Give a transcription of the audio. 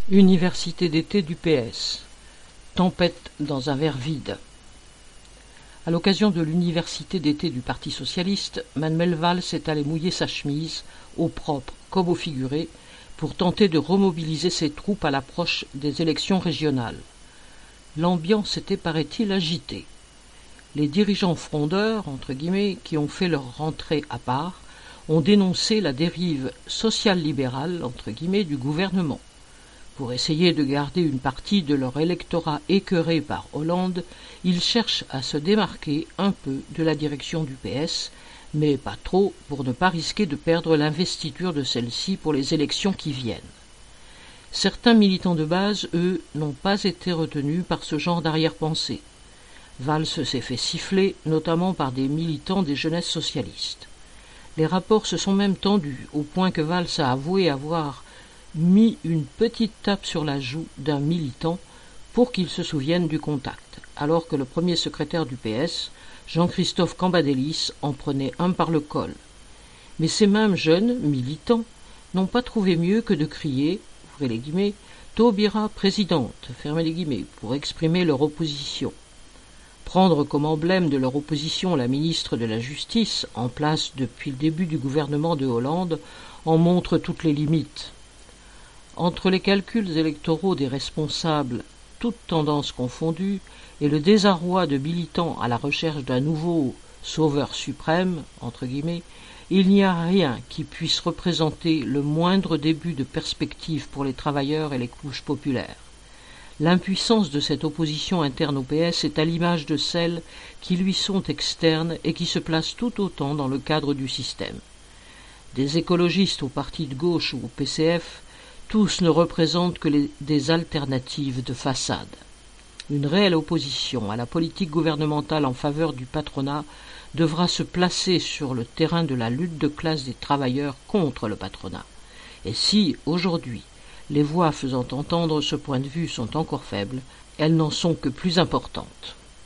Université d'été du PS. Tempête dans un verre vide. À l'occasion de l'université d'été du Parti socialiste, Manuel Valls est allé mouiller sa chemise, au propre comme au figuré, pour tenter de remobiliser ses troupes à l'approche des élections régionales. L'ambiance était, paraît-il, agitée. Les dirigeants frondeurs, entre guillemets, qui ont fait leur rentrée à part, ont dénoncé la dérive sociale-libérale, entre guillemets, du gouvernement. Pour essayer de garder une partie de leur électorat écœuré par Hollande, ils cherchent à se démarquer un peu de la direction du PS, mais pas trop pour ne pas risquer de perdre l'investiture de celle-ci pour les élections qui viennent. Certains militants de base, eux, n'ont pas été retenus par ce genre d'arrière-pensée. Valls s'est fait siffler, notamment par des militants des jeunesses socialistes. Les rapports se sont même tendus, au point que Valls a avoué avoir mis une petite tape sur la joue d'un militant pour qu'il se souvienne du contact, alors que le premier secrétaire du PS, Jean-Christophe Cambadélis, en prenait un par le col. Mais ces mêmes jeunes militants n'ont pas trouvé mieux que de crier, ouvrez les guillemets, « Taubira présidente », fermez les guillemets, pour exprimer leur opposition. Prendre comme emblème de leur opposition la ministre de la Justice, en place depuis le début du gouvernement de Hollande, en montre toutes les limites. Entre les calculs électoraux des responsables, toutes tendances confondues, et le désarroi de militants à la recherche d'un nouveau « sauveur suprême », entre guillemets, il n'y a rien qui puisse représenter le moindre début de perspective pour les travailleurs et les couches populaires. L'impuissance de cette opposition interne au PS est à l'image de celles qui lui sont externes et qui se placent tout autant dans le cadre du système. Des écologistes au parti de gauche ou au PCF, tous ne représentent que des alternatives de façade. Une réelle opposition à la politique gouvernementale en faveur du patronat devra se placer sur le terrain de la lutte de classe des travailleurs contre le patronat. Et si, aujourd'hui, les voix faisant entendre ce point de vue sont encore faibles, elles n'en sont que plus importantes.